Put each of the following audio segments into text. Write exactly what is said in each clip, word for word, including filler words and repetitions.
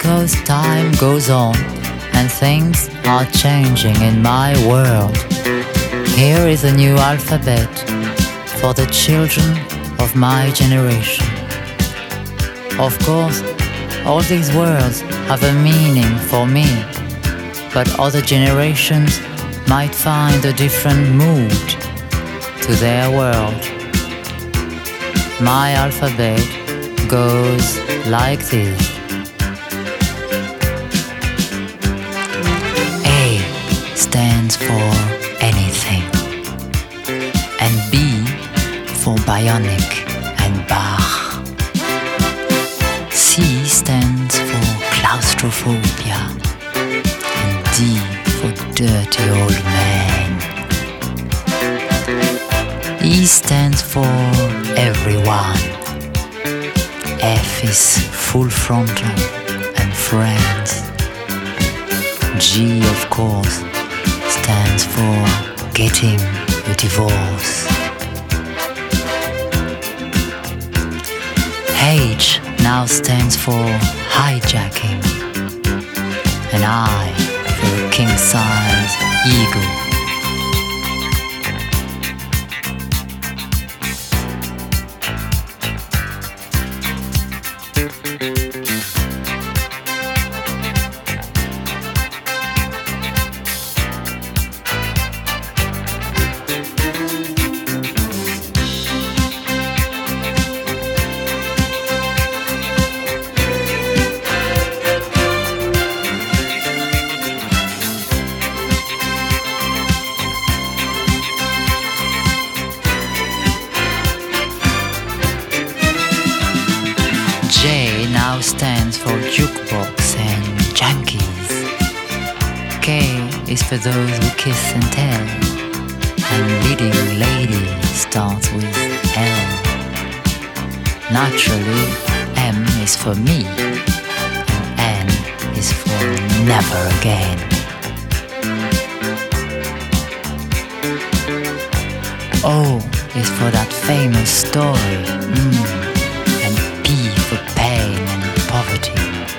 because time goes on and things are changing in my world. Here is a new alphabet for the children of my generation. Of course, all these words have a meaning for me, but other generations might find a different mood to their world. My alphabet goes like this. A stands for anything, and B for bionic and Bach. C stands for claustrophobia, and D for dirty old man. E stands for everyone. F is full frontal and friends. G, of course, stands for getting a divorce. H now stands for hijacking, and I for a king-size eagle. J now stands for jukebox and junkies. K is for those who kiss and tell, and leading lady starts with L. Naturally, M is for me, and N is for never again. O is for that famous story. Mm. For pain and poverty.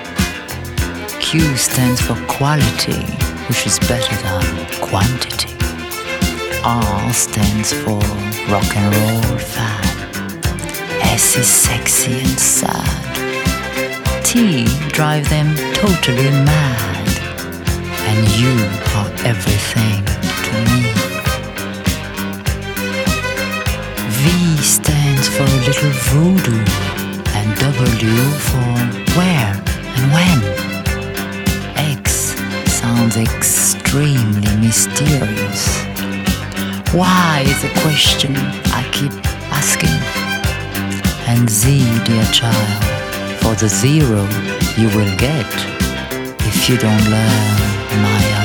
Q stands for quality, which is better than quantity. R stands for rock and roll fan. S is sexy and sad. T drive them totally mad. And you are everything to me. V stands for a little voodoo, and W for where and when. X sounds extremely mysterious. Why is a question I keep asking. And Z, dear child, for the zero you will get if you don't learn my